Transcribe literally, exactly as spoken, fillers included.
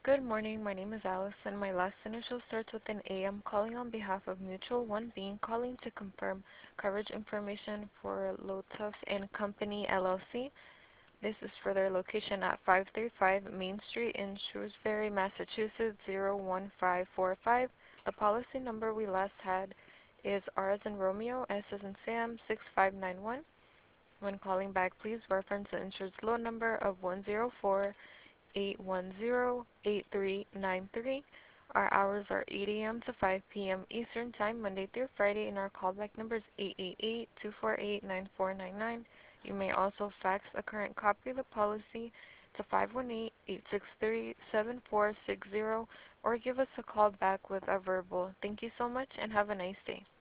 Good morning. My name is Allison. My last initial starts with an A. I'm calling on behalf of Mutual One Being, calling to confirm coverage information for Lotus and Company L L C. This is for their location at five thirty-five Main Street in Shrewsbury, Massachusetts zero one five four five. The policy number we last had is R as in Romeo, S as in Sam, six five nine one. When calling back, please reference the insured's loan number of one zero four eight one zero eight three nine three. Our hours are eight a m to five p m Eastern Time, Monday through Friday, and our callback number is eight eight eight, two four eight, nine four nine nine. You may also fax a current copy of the policy to five one eight, eight six three, seven four six zero or give us a call back with a verbal. Thank you so much and have a nice day.